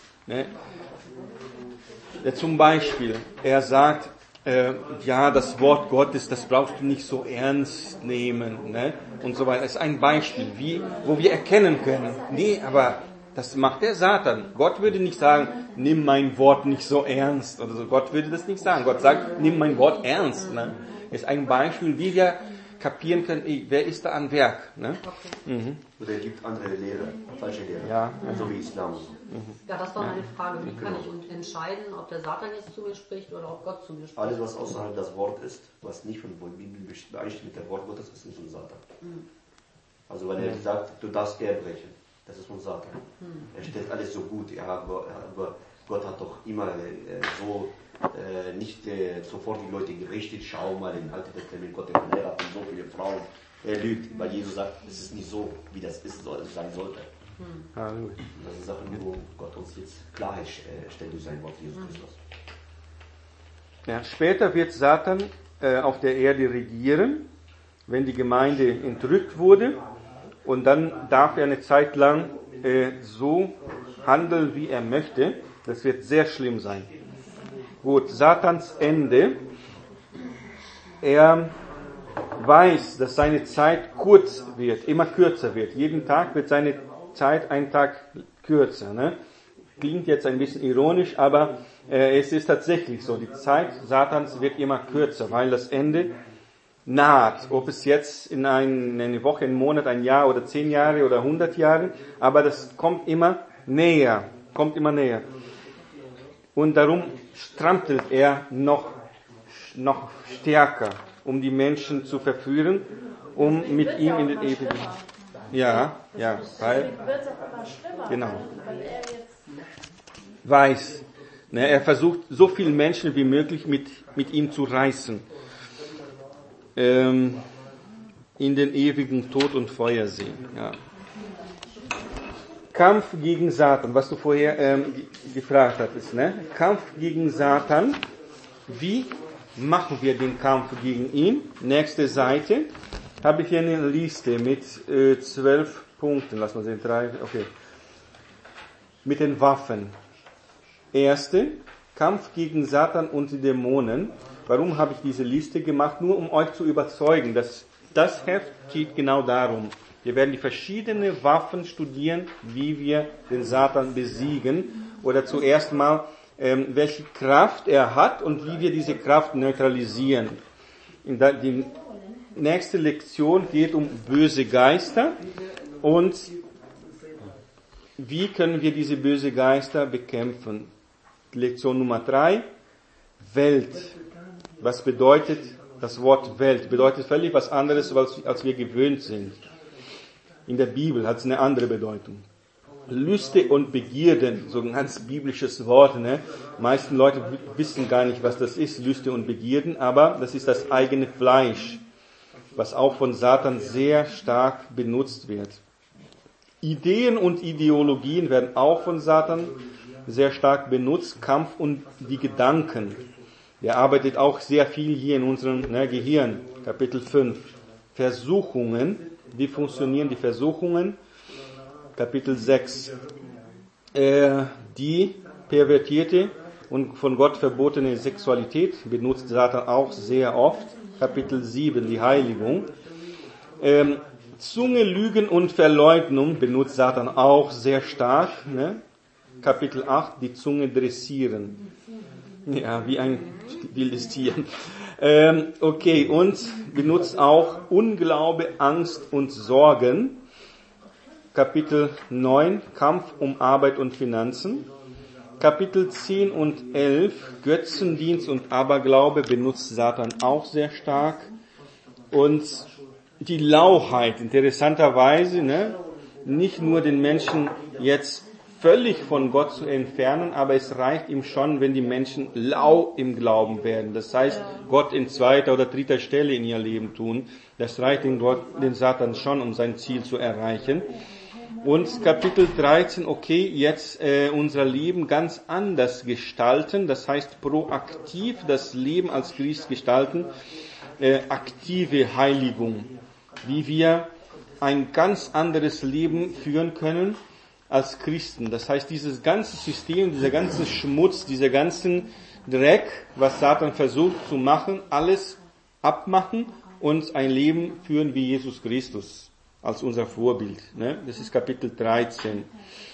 A: Zum Beispiel, er sagt, ja, das Wort Gottes, das brauchst du nicht so ernst nehmen, und so weiter. Das ist ein Beispiel, wo wir erkennen können, nee, aber das macht der Satan. Gott würde nicht sagen, nimm mein Wort nicht so ernst, oder so. Gott würde das nicht sagen. Gott sagt, nimm mein Wort ernst, ist ein Beispiel, wie wir kapieren können, wer ist da am Werk. Ne?
I: Okay.
G: Oder er gibt andere Lehre, falsche Lehre.
A: Ja.
G: So wie Islam.
I: Ja, das war meine Frage. Wie kann ich entscheiden, ob der Satan jetzt zu mir spricht oder ob Gott zu mir spricht?
G: Alles, was außerhalb das Wort ist, was nicht von der Bibel übereinstimmt mit dem Wort Gottes, ist nicht von Satan. Also wenn er sagt, du darfst Ehe brechen, das ist von Satan. Er stellt alles so gut, aber Gott hat doch immer nicht sofort die Leute gerichtet, schau mal in Alten Testament, Gott hat so viele Frauen. Er lügt, weil Jesus sagt, es ist nicht so, wie das sein sollte.
A: Halleluja.
G: Das ist Sachen, wo Gott uns jetzt Klarheit stellt durch sein Wort Jesus Christus.
A: Ja, später wird Satan auf der Erde regieren, wenn die Gemeinde entrückt wurde, und dann darf er eine Zeit lang so handeln, wie er möchte. Das wird sehr schlimm sein. Gut, Satans Ende. Er weiß, dass seine Zeit kurz wird, immer kürzer wird. Jeden Tag wird seine Zeit einen Tag kürzer. Ne? Klingt jetzt ein bisschen ironisch, aber es ist tatsächlich so. Die Zeit Satans wird immer kürzer, weil das Ende naht. Ob es jetzt in eine Woche, einen Monat, ein Jahr oder 10 Jahre oder 100 Jahre, aber das kommt immer näher. Und darum strampelt er noch stärker, um die Menschen zu verführen, um mit ihm in den ewigen... Ja, weil... Genau. Weiß. Ne, er versucht, so viele Menschen wie möglich mit ihm zu reißen. In den ewigen Tod und Feuersee. Ja. Kampf gegen Satan, was du vorher gefragt hattest. Ne? Kampf gegen Satan. Wie machen wir den Kampf gegen ihn? Nächste Seite habe ich hier eine Liste mit 12 Punkten. Lass mal sehen, 3, okay. Mit den Waffen. Erste, Kampf gegen Satan und die Dämonen. Warum habe ich diese Liste gemacht? Nur um euch zu überzeugen, dass das Heft geht genau darum. Wir werden die verschiedenen Waffen studieren, wie wir den Satan besiegen. Oder zuerst mal, welche Kraft er hat und wie wir diese Kraft neutralisieren. Die nächste Lektion geht um böse Geister und wie können wir diese böse Geister bekämpfen. Lektion Nummer 3, Welt. Was bedeutet das Wort Welt? Bedeutet völlig was anderes, als wir gewöhnt sind. In der Bibel hat es eine andere Bedeutung. Lüste und Begierden, so ein ganz biblisches Wort. Ne? Die meisten Leute wissen gar nicht, was das ist, Lüste und Begierden, aber das ist das eigene Fleisch, was auch von Satan sehr stark benutzt wird. Ideen und Ideologien werden auch von Satan sehr stark benutzt, Kampf und die Gedanken. Er arbeitet auch sehr viel hier in unserem Gehirn. Kapitel 5. Versuchungen. Wie funktionieren die Versuchungen? Kapitel 6. Die pervertierte und von Gott verbotene Sexualität benutzt Satan auch sehr oft. Kapitel 7. Die Heiligung. Zunge, Lügen und Verleugnung benutzt Satan auch sehr stark. Ne? Kapitel 8. Die Zunge dressieren. Ja, wie ein wildes Tier. Okay, und benutzt auch Unglaube, Angst und Sorgen. Kapitel 9, Kampf um Arbeit und Finanzen. Kapitel 10 und 11, Götzendienst und Aberglaube benutzt Satan auch sehr stark. Und die Lauheit, interessanterweise, ne, nicht nur den Menschen jetzt völlig von Gott zu entfernen, aber es reicht ihm schon, wenn die Menschen lau im Glauben werden. Das heißt, Gott in 2. oder 3. Stelle in ihr Leben tun. Das reicht den Satan schon, um sein Ziel zu erreichen. Und Kapitel 13, okay, jetzt unser Leben ganz anders gestalten. Das heißt, proaktiv das Leben als Christ gestalten. Aktive Heiligung. Wie wir ein ganz anderes Leben führen können als Christen. Das heißt, dieses ganze System, dieser ganze Schmutz, dieser ganzen Dreck, was Satan versucht zu machen, alles abmachen und ein Leben führen wie Jesus Christus als unser Vorbild. Ne? Das ist Kapitel 13.